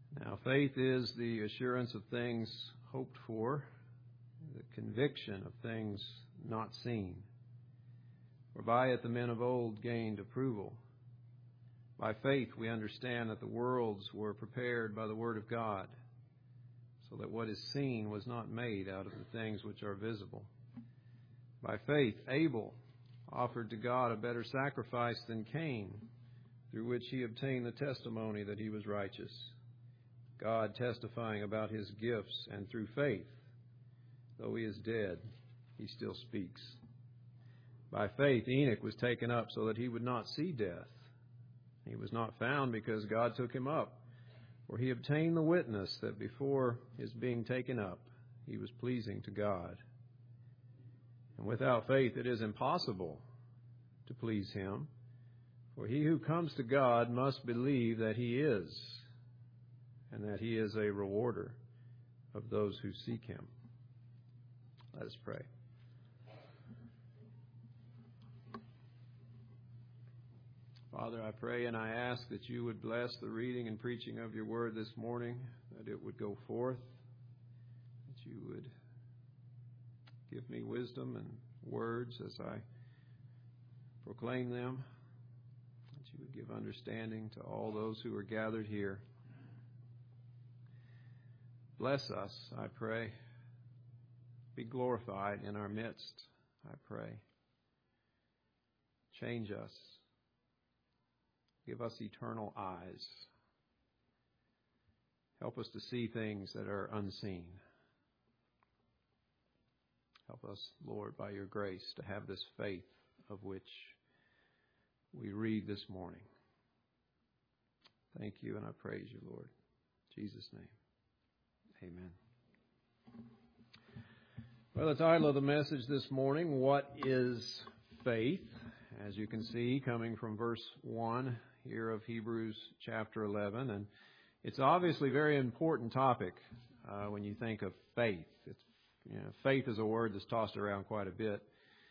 Now, faith is the assurance of things hoped for, the conviction of things not seen. For by it the men of old gained approval. By faith we understand that the worlds were prepared by the word of God, so that what is seen was not made out of the things which are visible. By faith Abel offered to God a better sacrifice than Cain, through which he obtained the testimony that he was righteous, God testifying about his gifts, and through faith, though he is dead, he still speaks. By faith Enoch was taken up so that he would not see death. He was not found because God took him up, for he obtained the witness that before his being taken up, he was pleasing to God. And without faith it is impossible to please him, for he who comes to God must believe that he is, and that he is a rewarder of those who seek him. Let us pray. Father, I pray and I ask that you would bless the reading and preaching of your word this morning, that it would go forth, that you would give me wisdom and words as I proclaim them, that you would give understanding to all those who are gathered here. Bless us, I pray. Be glorified in our midst, I pray. Change us. Give us eternal eyes. Help us to see things that are unseen. Help us, Lord, by your grace, to have this faith of which we read this morning. Thank you, and I praise you, Lord. In Jesus' name. Amen. Well, the title of the message this morning, What is Faith? As you can see, coming from verse 1 here of Hebrews chapter 11. And it's obviously a very important topic when you think of faith. Faith is a word that's tossed around quite a bit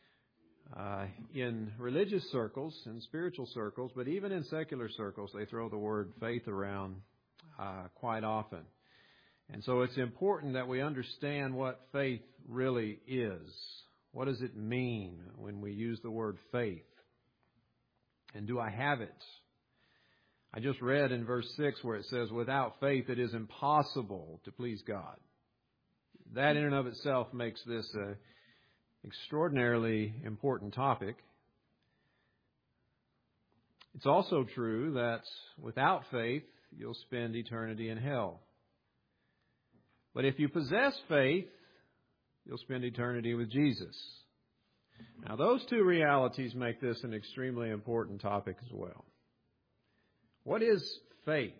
in religious circles, in spiritual circles, but even in secular circles, they throw the word faith around quite often. And so it's important that we understand what faith really is. What does it mean when we use the word faith? And do I have it? I just read in verse 6 where it says, without faith it is impossible to please God. That in and of itself makes this an extraordinarily important topic. It's also true that without faith you'll spend eternity in hell. But if you possess faith, you'll spend eternity with Jesus. Now, those two realities make this an extremely important topic as well. What is faith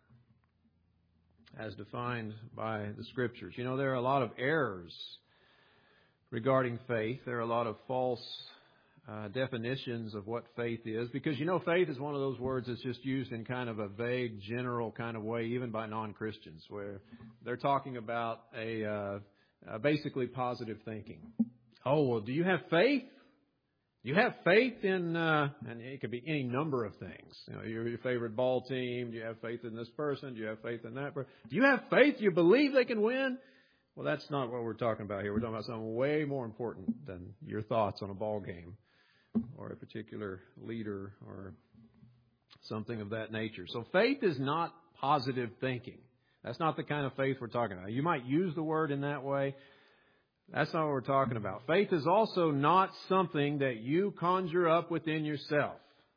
as defined by the Scriptures? You know, there are a lot of errors regarding faith. There are a lot of false definitions of what faith is. Because, you know, faith is one of those words that's just used in kind of a vague, general kind of way, even by non-Christians, where they're talking about basically positive thinking. Oh, well, do you have faith? Do you have faith in, and it could be any number of things. You know, your favorite ball team. Do you have faith in this person? Do you have faith in that person? Do you have faith? Do you believe they can win? Well, that's not what we're talking about here. We're talking about something way more important than your thoughts on a ball game or a particular leader or something of that nature. So faith is not positive thinking. That's not the kind of faith we're talking about. You might use the word in that way. That's not what we're talking about. Faith is also not something that you conjure up within yourself.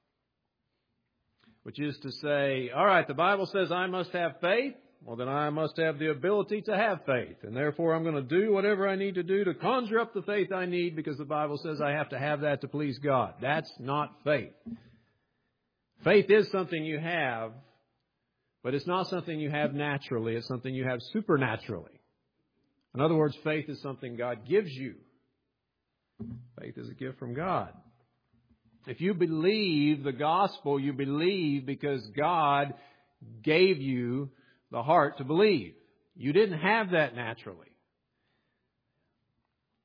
Which is to say, all right, the Bible says I must have faith. Well, then I must have the ability to have faith. And therefore I'm going to do whatever I need to do to conjure up the faith I need because the Bible says I have to have that to please God. That's not faith. Faith is something you have, but it's not something you have naturally. It's something you have supernaturally. In other words, faith is something God gives you. Faith is a gift from God. If you believe the gospel, you believe because God gave you the heart to believe. You didn't have that naturally.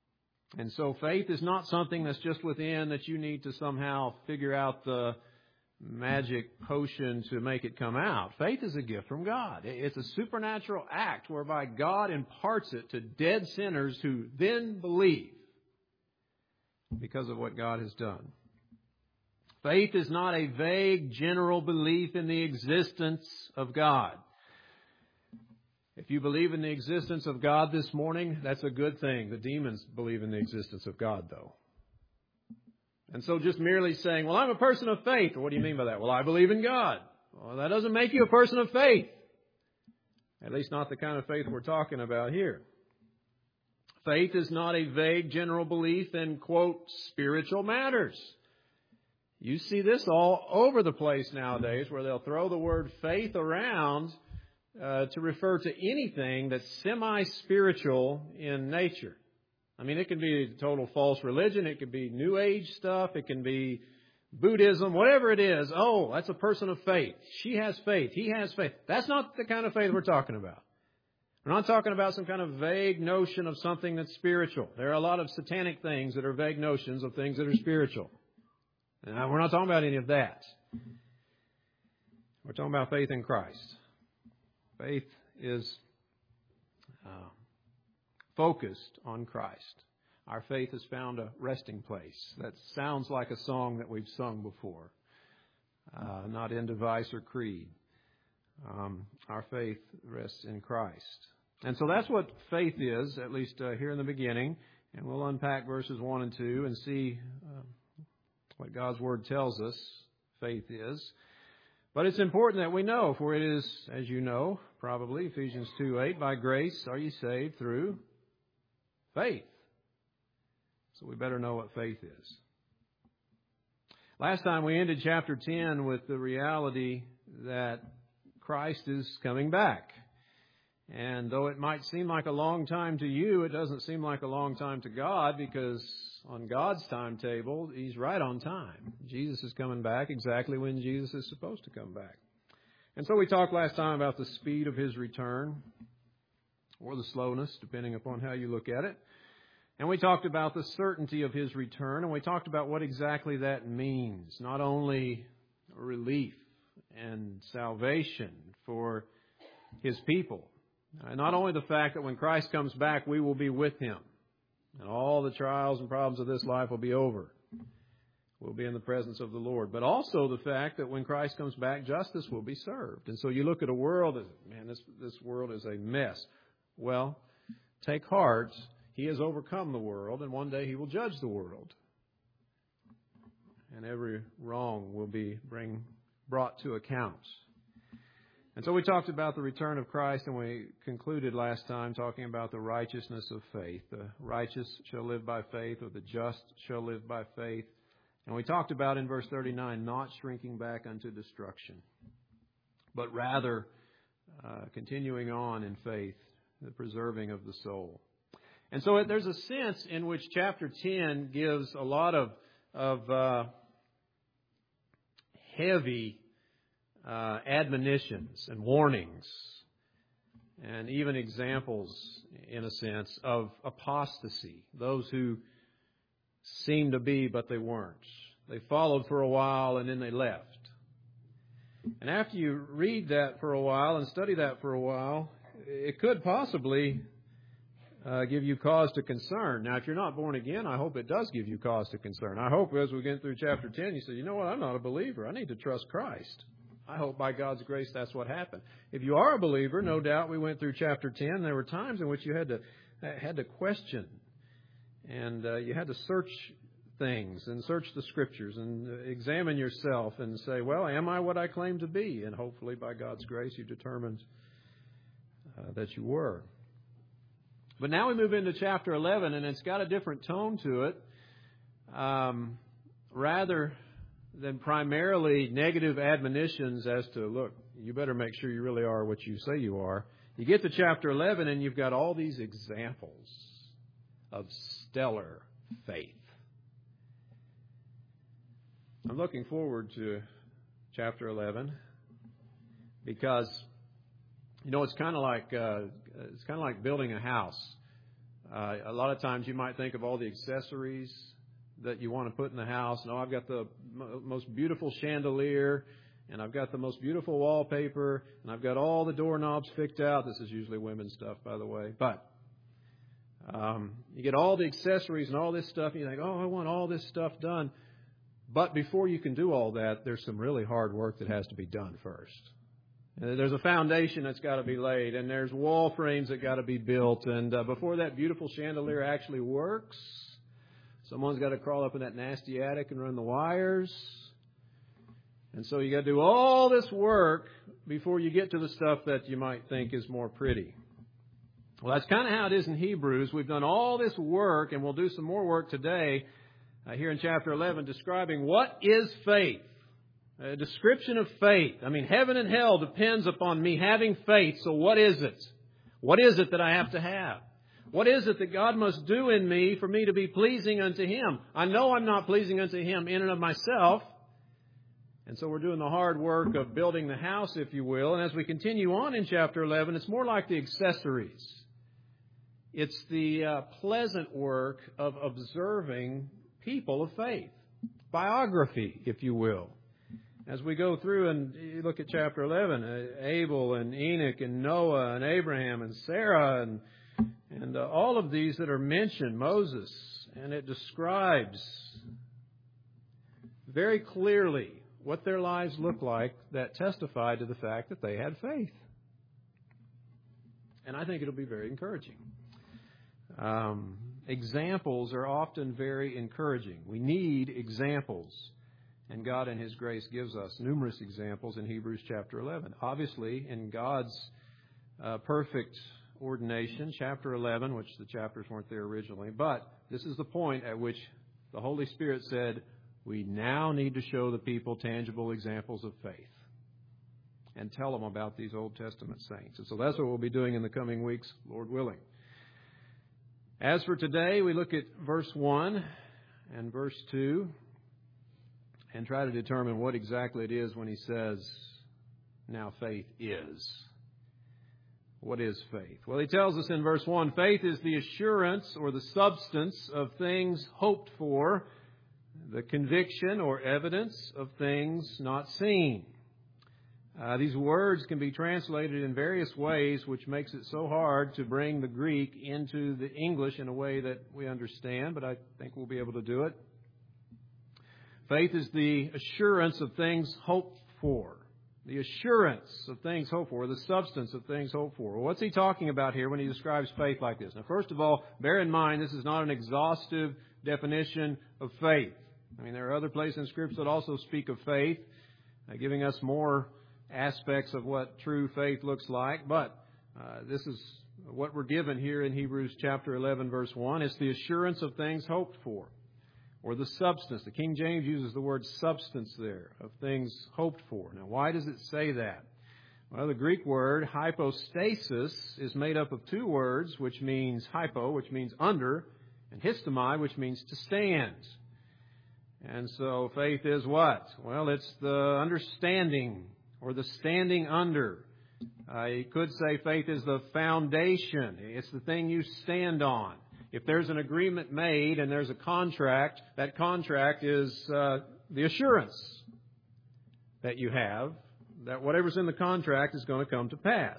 And so faith is not something that's just within that you need to somehow figure out the magic potion to make it come out. Faith is a gift from God. It's a supernatural act whereby God imparts it to dead sinners who then believe because of what God has done. Faith is not a vague general belief in the existence of God. If you believe in the existence of God this morning, that's a good thing. The demons believe in the existence of God, though. And so just merely saying, well, I'm a person of faith. What do you mean by that? Well, I believe in God. Well, that doesn't make you a person of faith. At least not the kind of faith we're talking about here. Faith is not a vague general belief in, quote, spiritual matters. You see this all over the place nowadays where they'll throw the word faith around to refer to anything that's semi-spiritual in nature. I mean, it can be total false religion. It could be New Age stuff. It can be Buddhism, whatever it is. Oh, that's a person of faith. She has faith. He has faith. That's not the kind of faith we're talking about. We're not talking about some kind of vague notion of something that's spiritual. There are a lot of satanic things that are vague notions of things that are spiritual. And we're not talking about any of that. We're talking about faith in Christ. Faith is focused on Christ. Our faith has found a resting place. That sounds like a song that we've sung before, not in device or creed. Our faith rests in Christ. And so that's what faith is, at least here in the beginning. And we'll unpack verses 1 and 2 and see what God's Word tells us faith is. But it's important that we know, for it is, as you know, probably, Ephesians 2:8, by grace are you saved through faith. So we better know what faith is. Last time we ended chapter 10 with the reality that Christ is coming back. And though it might seem like a long time to you, it doesn't seem like a long time to God, because on God's timetable, He's right on time. Jesus is coming back exactly when Jesus is supposed to come back. And so we talked last time about the speed of His return, or the slowness, depending upon how you look at it. And we talked about the certainty of His return, and we talked about what exactly that means. Not only relief and salvation for His people. Not only the fact that when Christ comes back, we will be with Him. And all the trials and problems of this life will be over. We'll be in the presence of the Lord. But also the fact that when Christ comes back, justice will be served. And so you look at a world, man, this world is a mess. Well, take heart. He has overcome the world, and one day He will judge the world. And every wrong will be brought to account. And so we talked about the return of Christ, and we concluded last time talking about the righteousness of faith. The righteous shall live by faith, or the just shall live by faith. And we talked about in verse 39, not shrinking back unto destruction, but rather continuing on in faith, the preserving of the soul. And so there's a sense in which chapter 10 gives a lot of heavy admonitions and warnings, and even examples, in a sense, of apostasy. Those who seemed to be, but they weren't. They followed for a while, and then they left. And after you read that for a while and study that for a while, it could possibly give you cause to concern. Now, if you're not born again, I hope it does give you cause to concern. I hope as we get through chapter 10, you say, you know what, I'm not a believer. I need to trust Christ. I hope by God's grace that's what happened. If you are a believer, no doubt we went through chapter 10. There were times in which you had to question, and you had to search things and search the Scriptures and examine yourself and say, well, am I what I claim to be? And hopefully by God's grace you determined that you were. But now we move into chapter 11, and it's got a different tone to it. Rather than primarily negative admonitions as to, look, you better make sure you really are what you say you are. You get to chapter 11 and you've got all these examples of stellar faith. I'm looking forward to chapter 11 because, you know, it's kind of like building a house. A lot of times you might think of all the accessories that you want to put in the house. No, I've got the most beautiful chandelier, and I've got the most beautiful wallpaper, and I've got all the doorknobs picked out. This is usually women's stuff, by the way. But you get all the accessories and all this stuff, and you think, oh, I want all this stuff done. But before you can do all that, there's some really hard work that has to be done first. There's a foundation that's got to be laid, and there's wall frames that got to be built. And before that beautiful chandelier actually works, someone's got to crawl up in that nasty attic and run the wires. And so you got to do all this work before you get to the stuff that you might think is more pretty. Well, that's kind of how it is in Hebrews. We've done all this work, and we'll do some more work today here in chapter 11, describing what is faith. A description of faith. I mean, heaven and hell depends upon me having faith. So what is it? What is it that I have to have? What is it that God must do in me for me to be pleasing unto Him? I know I'm not pleasing unto Him in and of myself. And so we're doing the hard work of building the house, if you will. And as we continue on in chapter 11, it's more like the accessories. It's the pleasant work of observing people of faith. Biography, if you will. As we go through and you look at chapter 11, Abel and Enoch and Noah and Abraham and Sarah and all of these that are mentioned, Moses, and it describes very clearly what their lives look like that testify to the fact that they had faith. And I think it'll be very encouraging. Examples are often very encouraging. We need examples. And God in His grace gives us numerous examples in Hebrews chapter 11. Obviously, in God's perfect ordination, chapter 11, which the chapters weren't there originally, but this is the point at which the Holy Spirit said, we now need to show the people tangible examples of faith and tell them about these Old Testament saints. And so that's what we'll be doing in the coming weeks, Lord willing. As for today, we look at verse 1 and verse 2. And try to determine what exactly it is when he says, now faith is. What is faith? Well, he tells us in verse 1, faith is the assurance or the substance of things hoped for, the conviction or evidence of things not seen. These words can be translated in various ways, which makes it so hard to bring the Greek into the English in a way that we understand, but I think we'll be able to do it. Faith is the assurance of things hoped for. The assurance of things hoped for, the substance of things hoped for. Well, what's he talking about here when he describes faith like this? Now, first of all, bear in mind this is not an exhaustive definition of faith. I mean, there are other places in Scripture that also speak of faith, giving us more aspects of what true faith looks like. But this is what we're given here in Hebrews chapter 11, verse 1. It's the assurance of things hoped for. Or the substance. The King James uses the word substance there, of things hoped for. Now, why does it say that? Well, the Greek word hypostasis is made up of two words, which means hypo, which means under, and histomai, which means to stand. And so faith is what? Well, it's the understanding or the standing under. You could say faith is the foundation. It's the thing you stand on. If there's an agreement made and there's a contract, that contract is the assurance that you have that whatever's in the contract is going to come to pass.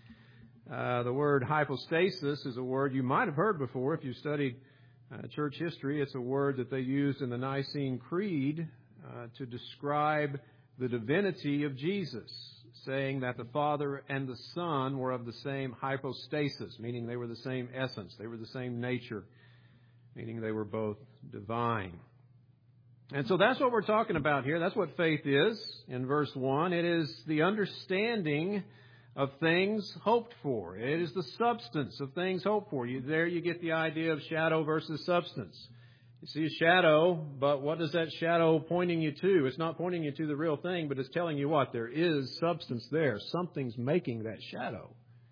The word hypostasis is a word you might have heard before if you studied church history. It's a word that they used in the Nicene Creed to describe the divinity of Jesus, saying that the Father and the Son were of the same hypostasis, meaning they were the same essence, they were the same nature, meaning they were both divine. And so that's what we're talking about here. That's what faith is in verse 1. It is the understanding of things hoped for. It is the substance of things hoped for. There you get the idea of shadow versus substance. You see a shadow, but what is that shadow pointing you to? It's not pointing you to the real thing, but it's telling you what? There is substance there. Something's making that shadow.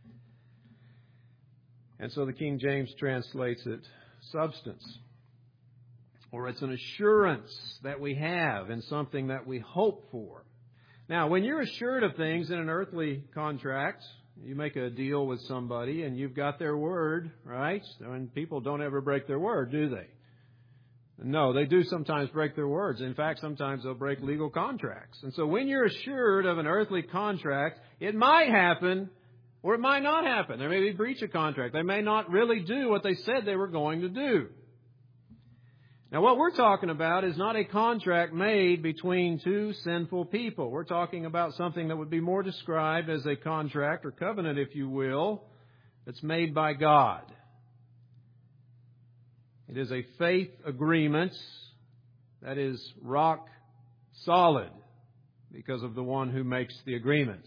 And so the King James translates it substance. Or it's an assurance that we have in something that we hope for. Now, when you're assured of things in an earthly contract, you make a deal with somebody and you've got their word, right? And people don't ever break their word, do they? No, they do sometimes break their words. In fact, sometimes they'll break legal contracts. And so when you're assured of an earthly contract, it might happen or it might not happen. There may be breach of contract. They may not really do what they said they were going to do. Now, what we're talking about is not a contract made between two sinful people. We're talking about something that would be more described as a contract or covenant, if you will, that's made by God. It is a faith agreement that is rock solid because of the one who makes the agreement.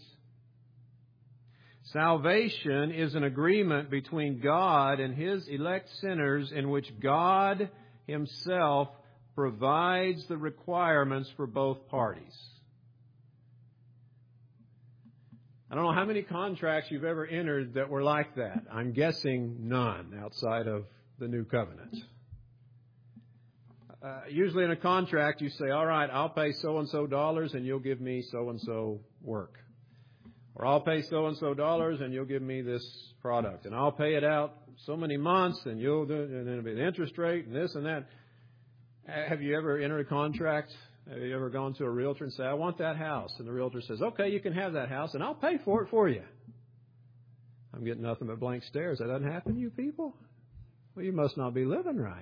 Salvation is an agreement between God and His elect sinners in which God Himself provides the requirements for both parties. I don't know how many contracts you've ever entered that were like that. I'm guessing none outside of the New Covenant. Usually in a contract you say, all right, I'll pay so-and-so dollars and you'll give me so-and-so work. Or I'll pay so-and-so dollars and you'll give me this product. And I'll pay it out so many months and you'll do it, and then it'll be the interest rate and this and that. Have you ever entered a contract? Have you ever gone to a realtor and say, I want that house? And the realtor says, okay, you can have that house and I'll pay for it for you. I'm getting nothing but blank stares. That doesn't happen to you people? Well, you must not be living right.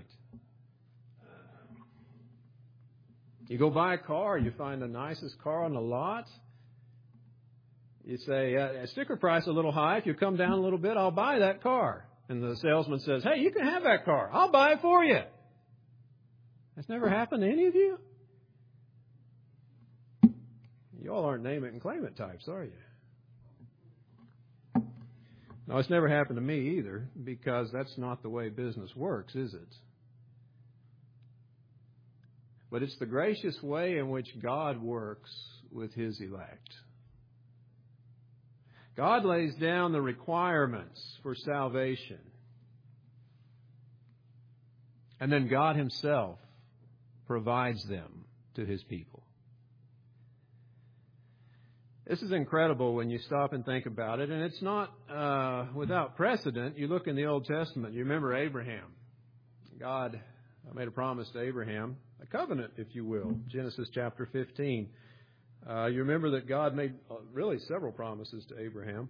You go buy a car, you find the nicest car on the lot. You say, sticker price a little high. If you come down a little bit, I'll buy that car. And the salesman says, hey, you can have that car. I'll buy it for you. That's never happened to any of you? You all aren't name it and claim it types, are you? No, it's never happened to me either, because that's not the way business works, is it? But it's the gracious way in which God works with His elect. God lays down the requirements for salvation. And then God Himself provides them to His people. This is incredible when you stop and think about it. And it's not without precedent. You look in the Old Testament. You remember Abraham. God made a promise to Abraham. A covenant, if you will. Genesis chapter 15. You remember that God made really several promises to Abraham.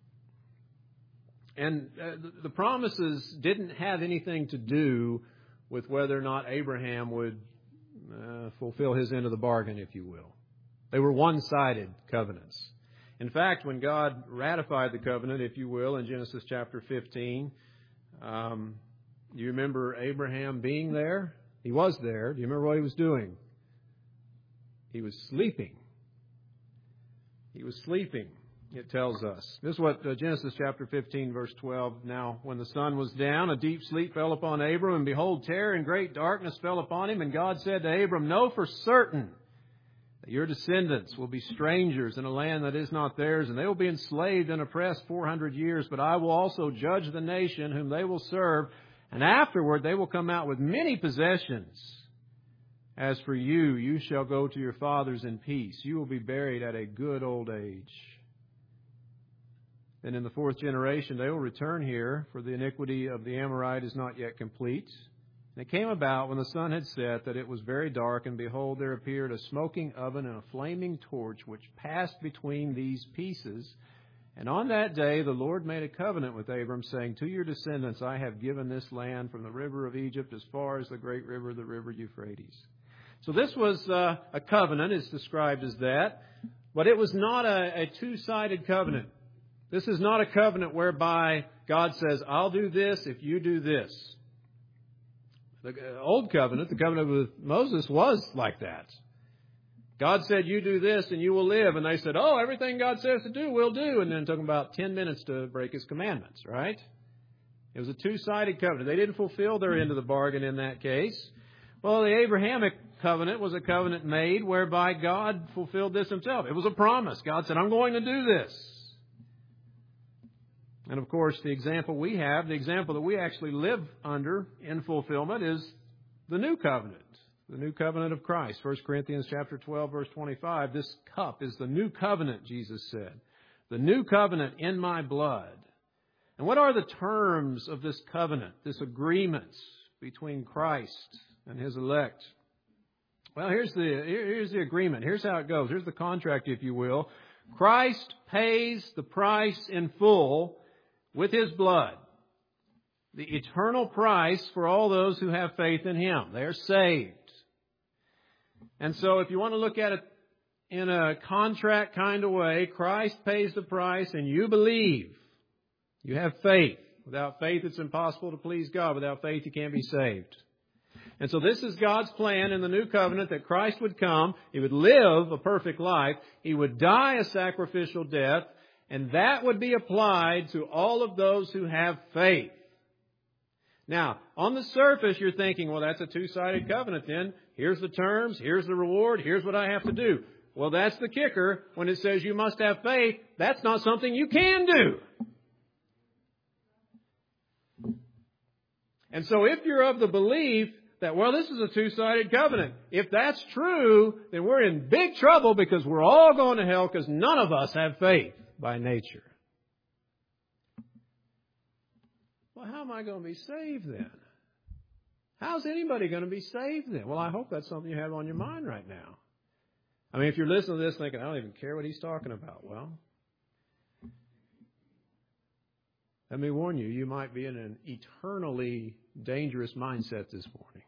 And the promises didn't have anything to do with whether or not Abraham would fulfill his end of the bargain, if you will. They were one-sided covenants. In fact, when God ratified the covenant, if you will, in Genesis chapter 15, you remember Abraham being there? He was there. Do you remember what he was doing? He was sleeping. He was sleeping, it tells us. This is what Genesis chapter 15, verse 12. Now, when the sun was down, a deep sleep fell upon Abram, and behold, terror and great darkness fell upon him. And God said to Abram, know for certain that your descendants will be strangers in a land that is not theirs, and they will be enslaved and oppressed 400 years. But I will also judge the nation whom they will serve, and afterward they will come out with many possessions. As for you, you shall go to your fathers in peace. You will be buried at a good old age. Then in the fourth generation they will return here, for the iniquity of the Amorite is not yet complete. And it came about when the sun had set that it was very dark, and behold, there appeared a smoking oven and a flaming torch, which passed between these pieces. And on that day the Lord made a covenant with Abram, saying, to your descendants I have given this land from the river of Egypt as far as the great river, the river Euphrates. So this was a covenant. It's described as that. But it was not a two-sided covenant. This is not a covenant whereby God says, I'll do this if you do this. The old covenant, the covenant with Moses, was like that. God said, you do this and you will live. And they said, oh, everything God says to do, we'll do. And then it took them about 10 minutes to break His commandments, right? It was a two-sided covenant. They didn't fulfill their end of the bargain in that case. Well, the Abrahamic covenant was a covenant made whereby God fulfilled this Himself. It was a promise. God said, I'm going to do this. And of course, the example we have, the example that we actually live under in fulfillment is the new covenant. The new covenant of Christ. 1 Corinthians chapter 12, verse 25. This cup is the new covenant, Jesus said. The new covenant in my blood. And what are the terms of this covenant, this agreement between Christ and His elect. Well, here's the agreement. Here's how it goes. Here's the contract, if you will. Christ pays the price in full with His blood. The eternal price for all those who have faith in Him. They are saved. And so if you want to look at it in a contract kind of way, Christ pays the price and you believe. You have faith. Without faith, it's impossible to please God. Without faith, you can't be saved. And so this is God's plan in the new covenant, that Christ would come, He would live a perfect life, He would die a sacrificial death, and that would be applied to all of those who have faith. Now, on the surface, you're thinking, well, that's a two-sided covenant then. Here's the terms, here's the reward, here's what I have to do. Well, that's the kicker. When it says you must have faith, that's not something you can do. And so if you're of the belief that, well, this is a two-sided covenant, if that's true, then we're in big trouble because we're all going to hell because none of us have faith by nature. Well, how am I going to be saved then? How's anybody going to be saved then? Well, I hope that's something you have on your mind right now. I mean, if you're listening to this thinking, I don't even care what he's talking about, well, let me warn you, you might be in an eternally dangerous mindset this morning.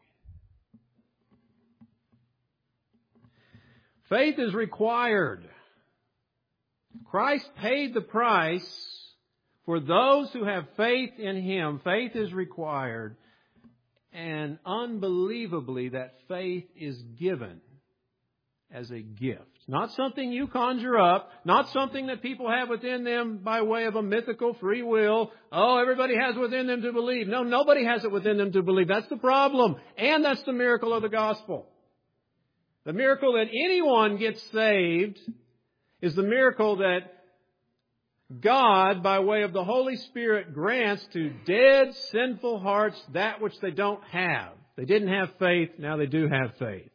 Faith is required. Christ paid the price for those who have faith in Him. Faith is required. And unbelievably, that faith is given as a gift. Not something you conjure up. Not something that people have within them by way of a mythical free will. Oh, everybody has within them to believe. No, nobody has it within them to believe. That's the problem. And that's the miracle of the gospel. The miracle that anyone gets saved is the miracle that God, by way of the Holy Spirit, grants to dead, sinful hearts that which they don't have. They didn't have faith, now they do have faith.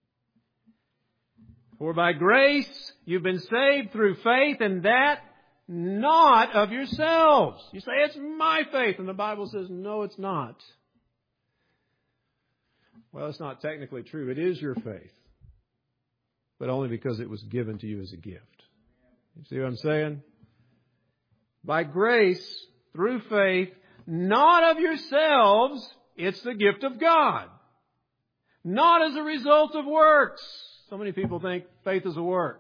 For by grace you've been saved through faith, and that not of yourselves. You say, it's my faith, and the Bible says, no, it's not. Well, it's not technically true. It is your faith. But only because it was given to you as a gift. You see what I'm saying? By grace, through faith, not of yourselves, it's the gift of God. Not as a result of works. So many people think faith is a work.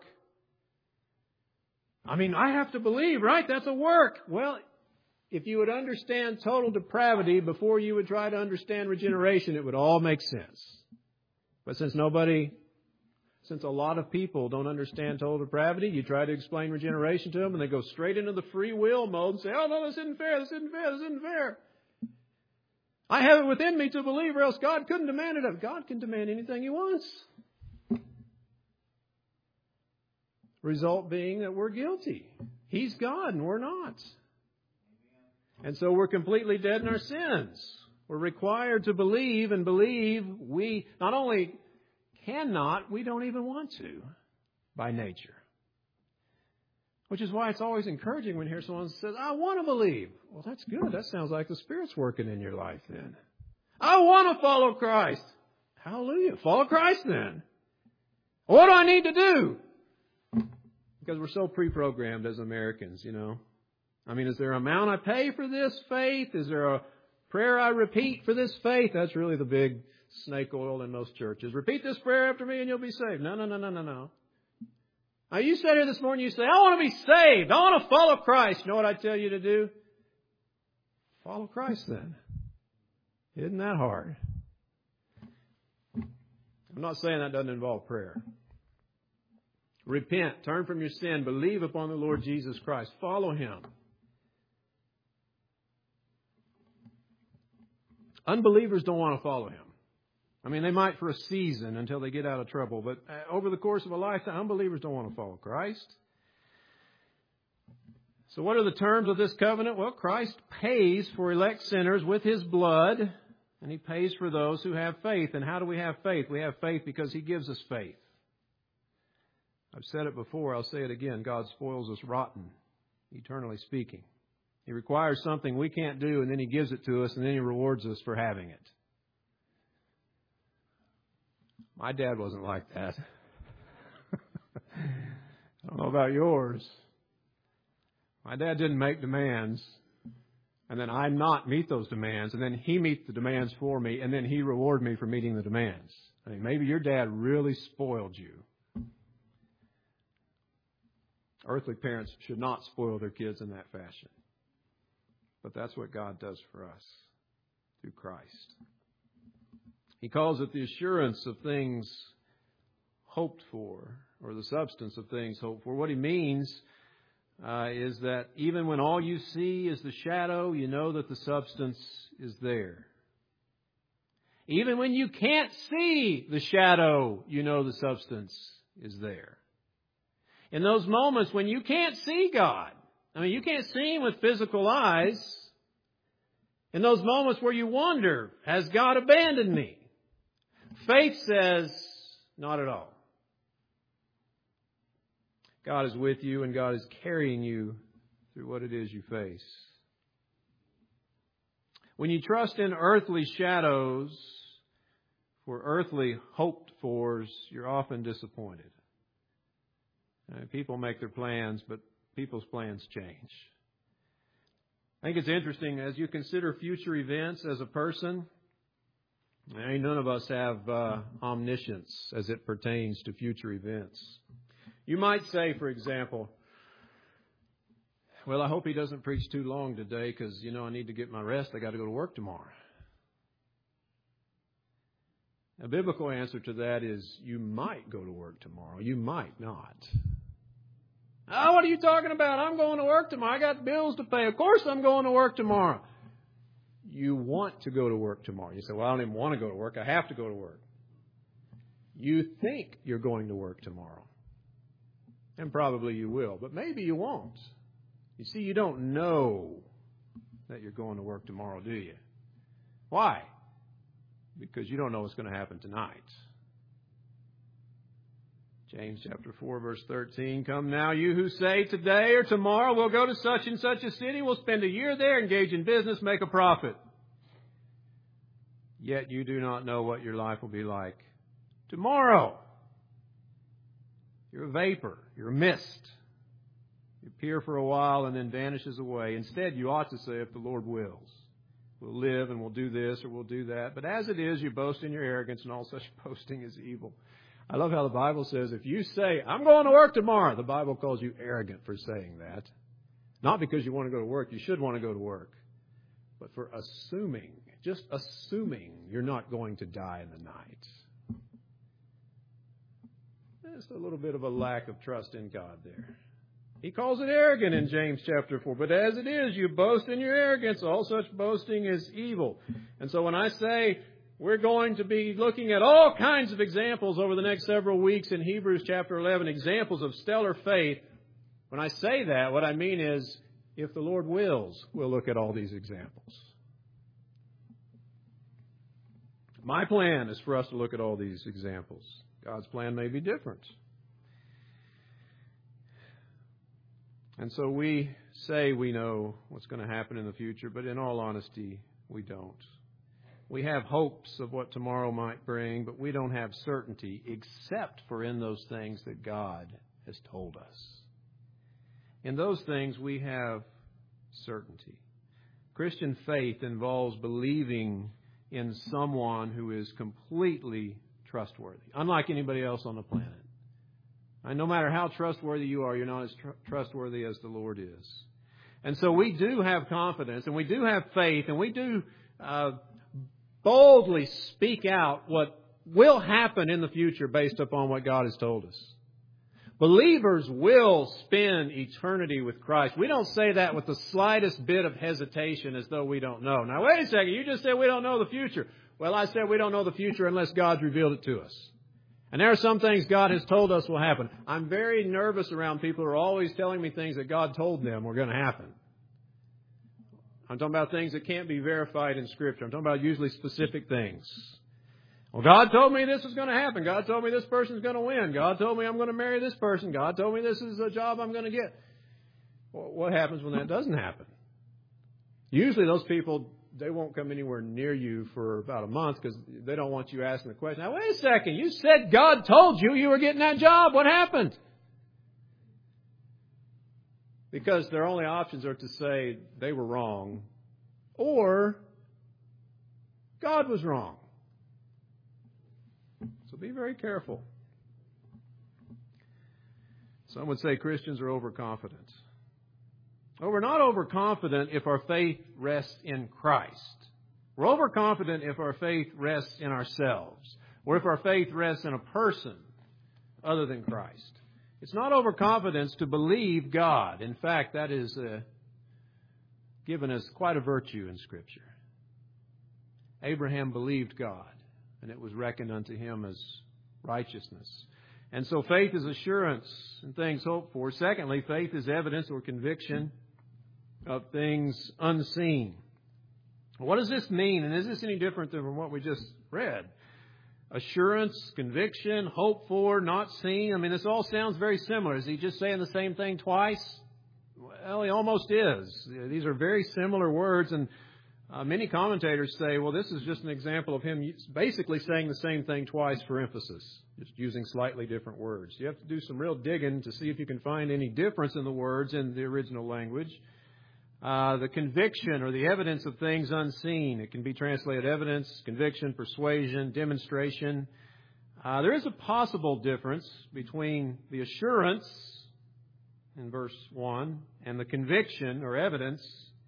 I mean, I have to believe, right? That's a work. Well, if you would understand total depravity before you would try to understand regeneration, it would all make sense. But since a lot of people don't understand total depravity, you try to explain regeneration to them and they go straight into the free will mode and say, oh no, this isn't fair, this isn't fair, this isn't fair. I have it within me to believe or else God couldn't demand it of. God can demand anything He wants. Result being that we're guilty. He's God and we're not. And so we're completely dead in our sins. We're required to believe, and believe we not only cannot, we don't even want to by nature. Which is why it's always encouraging when you hear someone says, I want to believe. Well, that's good. That sounds like the Spirit's working in your life then. I want to follow Christ. Hallelujah. Follow Christ then. What do I need to do? Because we're so pre-programmed as Americans, you know. I mean, is there an amount I pay for this faith? Is there a prayer I repeat for this faith? That's really the big snake oil in most churches. Repeat this prayer after me and you'll be saved. No. Now you sat here this morning, you say, I want to be saved. I want to follow Christ. You know what I tell you to do? Follow Christ then. Isn't that hard? I'm not saying that doesn't involve prayer. Repent, turn from your sin, believe upon the Lord Jesus Christ. Follow Him. Unbelievers don't want to follow Him. I mean, they might for a season until they get out of trouble, but over the course of a lifetime, unbelievers don't want to follow Christ. So what are the terms of this covenant? Well, Christ pays for elect sinners with His blood, and He pays for those who have faith. And how do we have faith? We have faith because He gives us faith. I've said it before, I'll say it again. God spoils us rotten, eternally speaking. He requires something we can't do, and then He gives it to us, and then He rewards us for having it. My dad wasn't like that. I don't know about yours. My dad didn't make demands, and then I not meet those demands, and then he meets the demands for me, and then he reward me for meeting the demands. I mean, maybe your dad really spoiled you. Earthly parents should not spoil their kids in that fashion. But that's what God does for us through Christ. He calls it the assurance of things hoped for, or the substance of things hoped for. What he means is that even when all you see is the shadow, you know that the substance is there. Even when you can't see the shadow, you know the substance is there. In those moments when you can't see God, I mean, you can't see Him with physical eyes. In those moments where you wonder, has God abandoned me? Faith says, not at all. God is with you, and God is carrying you through what it is you face. When you trust in earthly shadows for earthly hoped fors, you're often disappointed. People make their plans, but people's plans change. I think it's interesting as you consider future events as a person. None of us have omniscience as it pertains to future events. You might say, for example, well, I hope he doesn't preach too long today because, I need to get my rest. I got to go to work tomorrow. A biblical answer to that is you might go to work tomorrow. You might not. Oh, what are you talking about? I'm going to work tomorrow. I got bills to pay. Of course I'm going to work tomorrow. You want to go to work tomorrow. You say, well, I don't even want to go to work. I have to go to work. You think you're going to work tomorrow. And probably you will, but maybe you won't. You see, you don't know that you're going to work tomorrow, do you? Why? Because you don't know what's going to happen tonight. James chapter 4, verse 13. Come now, you who say today or tomorrow we'll go to such and such a city, we'll spend a year there, engage in business, make a profit. Yet you do not know what your life will be like tomorrow. You're a vapor. You're a mist. You appear for a while and then vanishes away. Instead, you ought to say, if the Lord wills, we'll live and we'll do this or we'll do that. But as it is, you boast in your arrogance, and all such boasting is evil. I love how the Bible says if you say, I'm going to work tomorrow, the Bible calls you arrogant for saying that. Not because you want to go to work. You should want to go to work. But for just assuming you're not going to die in the night. There's a little bit of a lack of trust in God there. He calls it arrogant in James chapter 4. But as it is, you boast in your arrogance. All such boasting is evil. And so when I say we're going to be looking at all kinds of examples over the next several weeks in Hebrews chapter 11, examples of stellar faith, when I say that, what I mean is, if the Lord wills, we'll look at all these examples. My plan is for us to look at all these examples. God's plan may be different. And so we say we know what's going to happen in the future, but in all honesty, we don't. We have hopes of what tomorrow might bring, but we don't have certainty except for in those things that God has told us. In those things we have certainty. Christian faith involves believing in someone who is completely trustworthy, unlike anybody else on the planet. And no matter how trustworthy you are, you're not as trustworthy as the Lord is. And so we do have confidence, and we do have faith, and we do boldly speak out what will happen in the future based upon what God has told us. Believers will spend eternity with Christ. We don't say that with the slightest bit of hesitation as though we don't know. Now, wait a second. You just said we don't know the future. Well, I said we don't know the future unless God's revealed it to us. And there are some things God has told us will happen. I'm very nervous around people who are always telling me things that God told them were going to happen. I'm talking about things that can't be verified in Scripture. I'm talking about usually specific things. Well, God told me this is going to happen. God told me this person's going to win. God told me I'm going to marry this person. God told me this is a job I'm going to get. Well, what happens when that doesn't happen? Usually those people they won't come anywhere near you for about a month because they don't want you asking the question. Now, wait a second. You said God told you were getting that job. What happened? Because their only options are to say they were wrong or God was wrong. So be very careful. Some would say Christians are overconfident. Well, we're not overconfident if our faith rests in Christ. We're overconfident if our faith rests in ourselves, or if our faith rests in a person other than Christ. It's not overconfidence to believe God. In fact, that is given as quite a virtue in Scripture. Abraham believed God, and it was reckoned unto him as righteousness. And so faith is assurance in things hoped for. Secondly, faith is evidence or conviction of things unseen. What does this mean? And is this any different than from what we just read? Assurance, conviction, hope for, not seen. I mean, this all sounds very similar. Is he just saying the same thing twice? Well, he almost is. These are very similar words, and many commentators say, well, this is just an example of him basically saying the same thing twice for emphasis, just using slightly different words. You have to do some real digging to see if you can find any difference in the words in the original language. The conviction or the evidence of things unseen. It can be translated evidence, conviction, persuasion, demonstration. There is a possible difference between the assurance in verse 1 and the conviction or evidence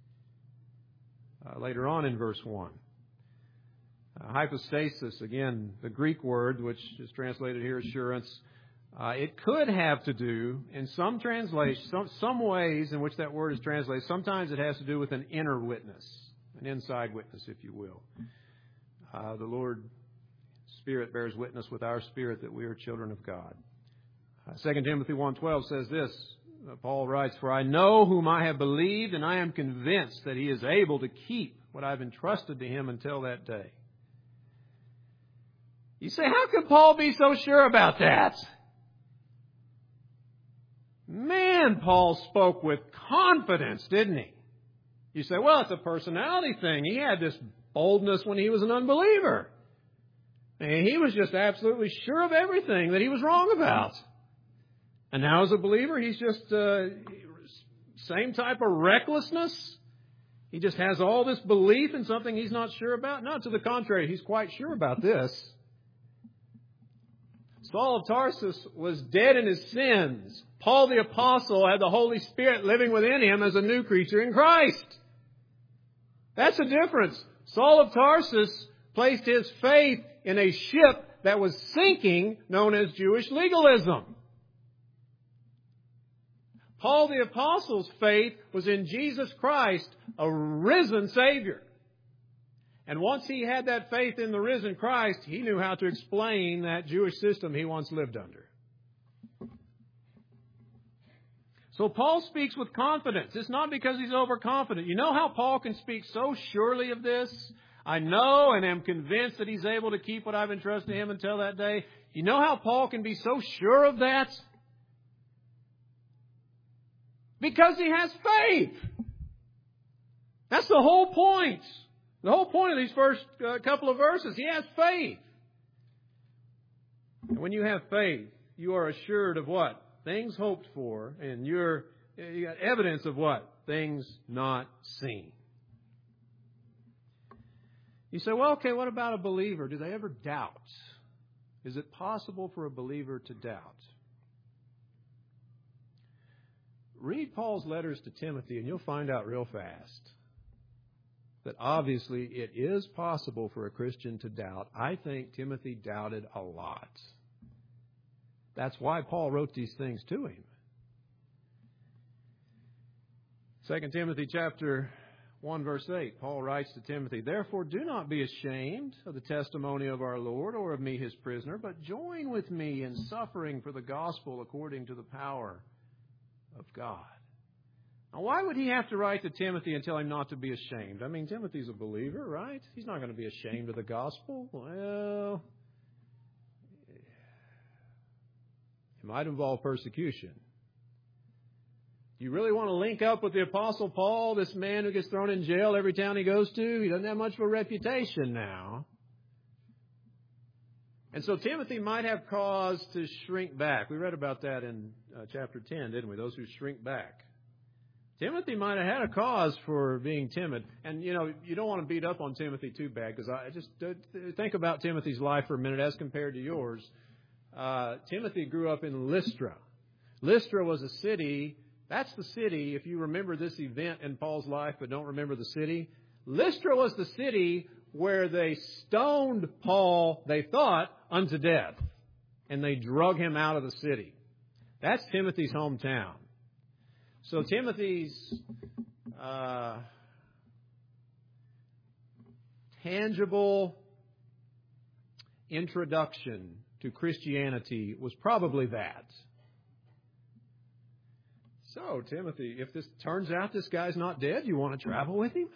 later on in verse 1. Hypostasis, again, the Greek word, which is translated here assurance, it could have to do, in some translations, some ways in which that word is translated, sometimes it has to do with an inner witness, an inside witness, if you will. The Lord Spirit bears witness with our spirit that we are children of God. 2 Timothy 1:12 says this, Paul writes, "For I know whom I have believed, and I am convinced that he is able to keep what I have entrusted to him until that day." You say, how can Paul be so sure about that? Man, Paul spoke with confidence, didn't he? You say, well, it's a personality thing. He had this boldness when he was an unbeliever. And he was just absolutely sure of everything that he was wrong about. And now as a believer, he's just same type of recklessness. He just has all this belief in something he's not sure about. No, to the contrary, he's quite sure about this. Saul of Tarsus was dead in his sins. Paul the Apostle had the Holy Spirit living within him as a new creature in Christ. That's the difference. Saul of Tarsus placed his faith in a ship that was sinking, known as Jewish legalism. Paul the Apostle's faith was in Jesus Christ, a risen Savior. And once he had that faith in the risen Christ, he knew how to explain that Jewish system he once lived under. So Paul speaks with confidence. It's not because he's overconfident. You know how Paul can speak so surely of this? I know and am convinced that he's able to keep what I've entrusted to him until that day. You know how Paul can be so sure of that? Because he has faith. That's the whole point. The whole point of these first couple of verses, he has faith. And when you have faith, you are assured of what? Things hoped for, and you got evidence of what? Things not seen. You say, well, okay, what about a believer? Do they ever doubt? Is it possible for a believer to doubt? Read Paul's letters to Timothy, and you'll find out real fast that obviously it is possible for a Christian to doubt. I think Timothy doubted a lot. That's why Paul wrote these things to him. 2 Timothy chapter 1 verse 8, Paul writes to Timothy, "Therefore do not be ashamed of the testimony of our Lord or of me his prisoner, but join with me in suffering for the gospel according to the power of God." Now, why would he have to write to Timothy and tell him not to be ashamed? I mean, Timothy's a believer, right? He's not going to be ashamed of the gospel. Well, it might involve persecution. You really want to link up with the Apostle Paul, this man who gets thrown in jail every town he goes to? He doesn't have much of a reputation now. And so Timothy might have cause to shrink back. We read about that in chapter 10, didn't we? Those who shrink back. Timothy might have had a cause for being timid. And, you don't want to beat up on Timothy too bad, because I just think about Timothy's life for a minute as compared to yours. Timothy grew up in Lystra. Lystra was a city. That's the city, if you remember this event in Paul's life but don't remember the city. Lystra was the city where they stoned Paul, they thought, unto death. And they drug him out of the city. That's Timothy's hometown. So Timothy's tangible introduction to Christianity was probably that. So, Timothy, if this turns out this guy's not dead, you want to travel with him?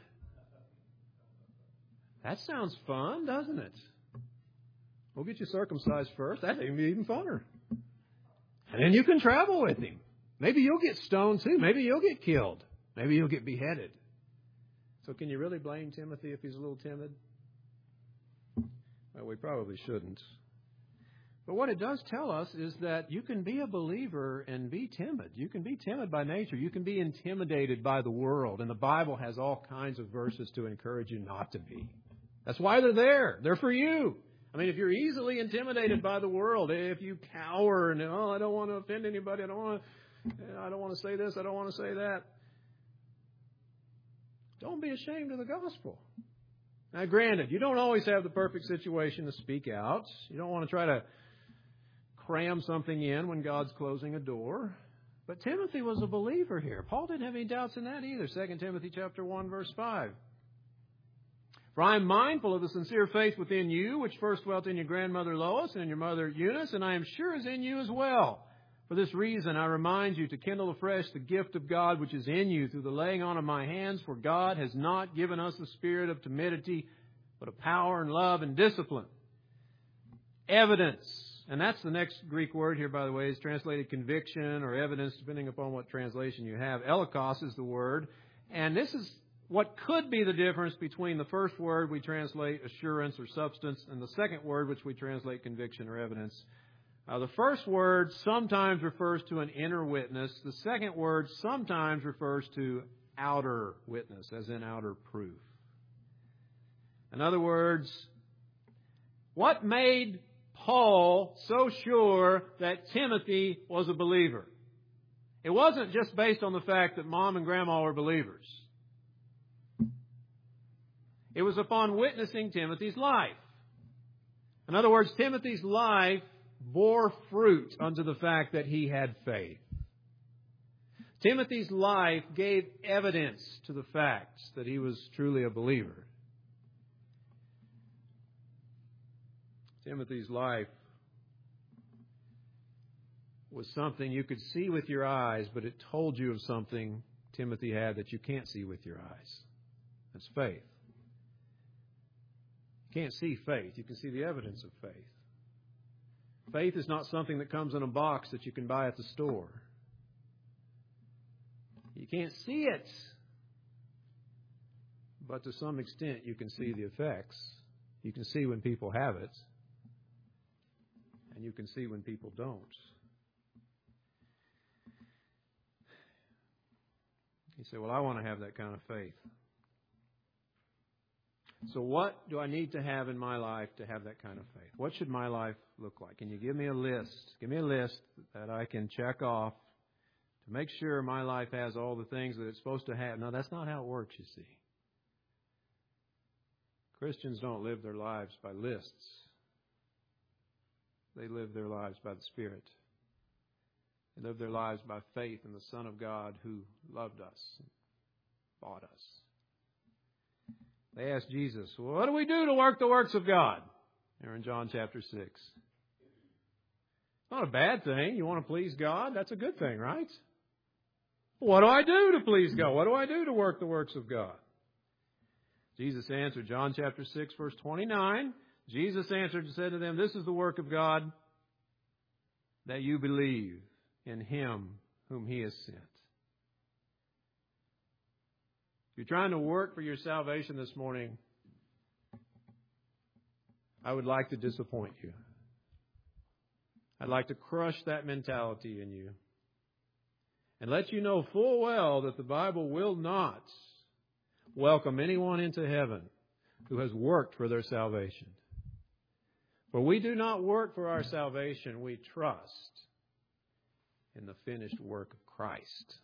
That sounds fun, doesn't it? We'll get you circumcised first. That'd be even funner. And then you can travel with him. Maybe you'll get stoned too. Maybe you'll get killed. Maybe you'll get beheaded. So can you really blame Timothy if he's a little timid? Well, we probably shouldn't. But what it does tell us is that you can be a believer and be timid. You can be timid by nature. You can be intimidated by the world. And the Bible has all kinds of verses to encourage you not to be. That's why they're there. They're for you. I mean, if you're easily intimidated by the world, if you cower and, I don't want to offend anybody, I don't want to say this, I don't want to say that. Don't be ashamed of the gospel. Now, granted, you don't always have the perfect situation to speak out. You don't want to try to cram something in when God's closing a door. But Timothy was a believer here. Paul didn't have any doubts in that either. 2 Timothy chapter 1, verse 5. For I am mindful of the sincere faith within you, which first dwelt in your grandmother Lois and in your mother Eunice, and I am sure is in you as well. For this reason, I remind you to kindle afresh the gift of God which is in you through the laying on of my hands. For God has not given us the spirit of timidity, but of power and love and discipline. Evidence. And that's the next Greek word here, by the way, is translated conviction or evidence, depending upon what translation you have. Elikos is the word. And this is what could be the difference between the first word we translate assurance or substance and the second word which we translate conviction or evidence. The first word sometimes refers to an inner witness. The second word sometimes refers to outer witness, as in outer proof. In other words, what made Paul so sure that Timothy was a believer? It wasn't just based on the fact that mom and grandma were believers. It was upon witnessing Timothy's life. In other words, Timothy's life bore fruit unto the fact that he had faith. Timothy's life gave evidence to the fact that he was truly a believer. Timothy's life was something you could see with your eyes, but it told you of something Timothy had that you can't see with your eyes. That's faith. You can't see faith. You can see the evidence of faith. Faith is not something that comes in a box that you can buy at the store. You can't see it. But to some extent, you can see the effects. You can see when people have it. And you can see when people don't. You say, well, I want to have that kind of faith. So what do I need to have in my life to have that kind of faith? What should my life look like? Can you give me a list? Give me a list that I can check off to make sure my life has all the things that it's supposed to have. No, that's not how it works, you see. Christians don't live their lives by lists. They live their lives by the Spirit. They live their lives by faith in the Son of God who loved us and bought us. They asked Jesus, well, what do we do to work the works of God? There in John chapter 6. It's not a bad thing. You want to please God? That's a good thing, right? What do I do to please God? What do I do to work the works of God? Jesus answered, John chapter 6, verse 29. Jesus answered and said to them, this is the work of God, that you believe in Him whom He has sent. If you're trying to work for your salvation this morning, I would like to disappoint you. I'd like to crush that mentality in you and let you know full well that the Bible will not welcome anyone into heaven who has worked for their salvation. For we do not work for our salvation, we trust in the finished work of Christ.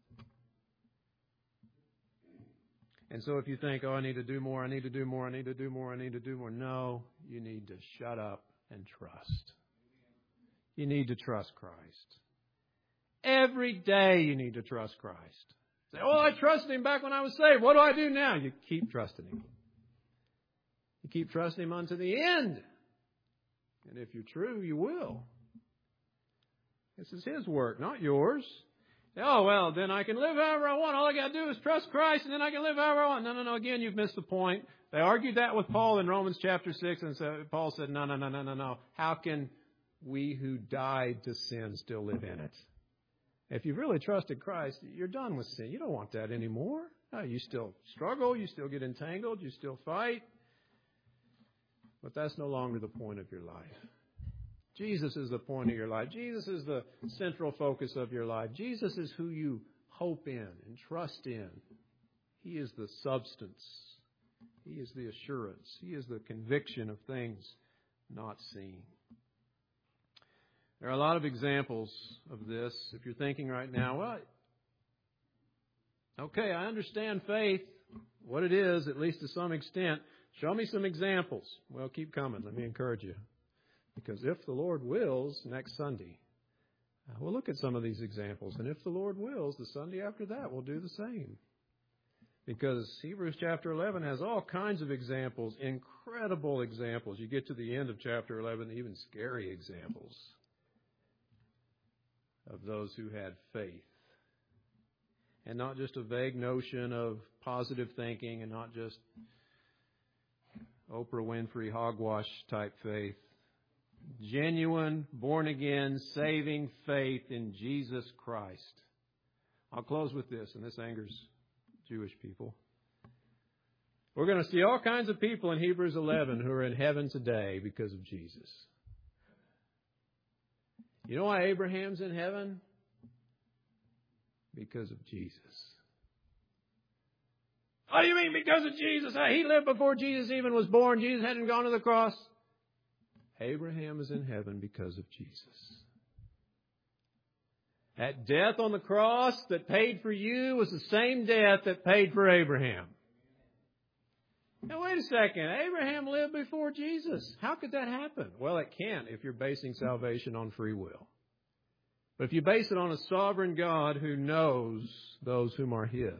And so if you think, I need to do more, I need to do more, I need to do more, I need to do more. No, you need to shut up and trust. You need to trust Christ. Every day you need to trust Christ. Say, I trusted Him back when I was saved. What do I do now? You keep trusting Him. You keep trusting Him unto the end. And if you're true, you will. This is His work, not yours. Then I can live however I want. All I got to do is trust Christ, and then I can live however I want. No. Again, you've missed the point. They argued that with Paul in Romans chapter 6, and so Paul said, no. How can we who died to sin still live in it? If you've really trusted Christ, you're done with sin. You don't want that anymore. No, you still struggle. You still get entangled. You still fight. But that's no longer the point of your life. Jesus is the point of your life. Jesus is the central focus of your life. Jesus is who you hope in and trust in. He is the substance. He is the assurance. He is the conviction of things not seen. There are a lot of examples of this. If you're thinking right now, okay, I understand faith, what it is, at least to some extent. Show me some examples. Well, keep coming. Let me encourage you. Because if the Lord wills, next Sunday, we'll look at some of these examples. And if the Lord wills, the Sunday after that, we'll do the same. Because Hebrews chapter 11 has all kinds of examples, incredible examples. You get to the end of chapter 11, even scary examples of those who had faith. And not just a vague notion of positive thinking and not just Oprah Winfrey hogwash type faith. Genuine, born-again, saving faith in Jesus Christ. I'll close with this, and this angers Jewish people. We're going to see all kinds of people in Hebrews 11 who are in heaven today because of Jesus. You know why Abraham's in heaven? Because of Jesus. What do you mean because of Jesus? He lived before Jesus even was born. Jesus hadn't gone to the cross. Abraham is in heaven because of Jesus. That death on the cross that paid for you was the same death that paid for Abraham. Now, wait a second. Abraham lived before Jesus. How could that happen? Well, it can't if you're basing salvation on free will. But if you base it on a sovereign God who knows those whom are His,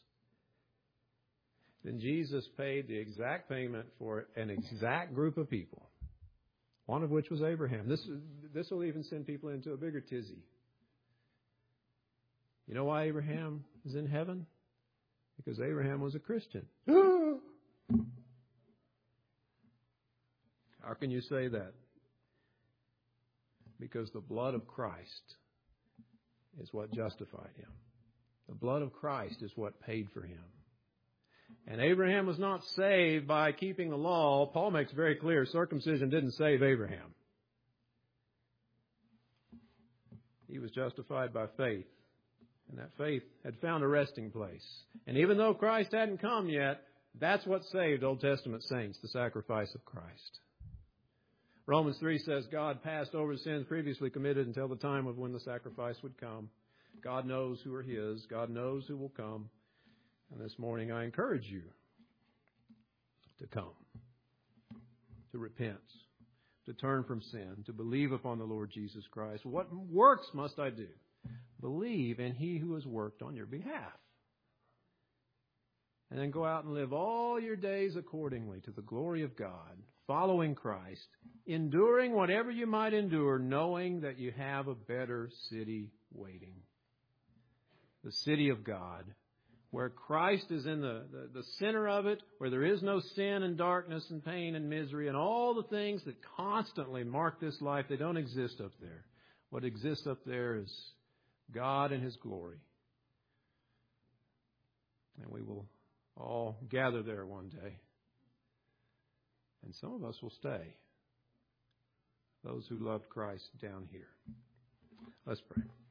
then Jesus paid the exact payment for an exact group of people, one of which was Abraham. This will even send people into a bigger tizzy. You know why Abraham is in heaven? Because Abraham was a Christian. How can you say that? Because the blood of Christ is what justified him. The blood of Christ is what paid for him. And Abraham was not saved by keeping the law. Paul makes very clear circumcision didn't save Abraham. He was justified by faith. And that faith had found a resting place. And even though Christ hadn't come yet, that's what saved Old Testament saints, the sacrifice of Christ. Romans 3 says God passed over the sins previously committed until the time of when the sacrifice would come. God knows who are His. God knows who will come. And this morning I encourage you to come, to repent, to turn from sin, to believe upon the Lord Jesus Christ. What works must I do? Believe in He who has worked on your behalf. And then go out and live all your days accordingly to the glory of God, following Christ, enduring whatever you might endure, knowing that you have a better city waiting. The city of God, where Christ is in the center of it, where there is no sin and darkness and pain and misery and all the things that constantly mark this life. They don't exist up there. What exists up there is God and His glory. And we will all gather there one day. And some of us will stay. Those who loved Christ down here. Let's pray.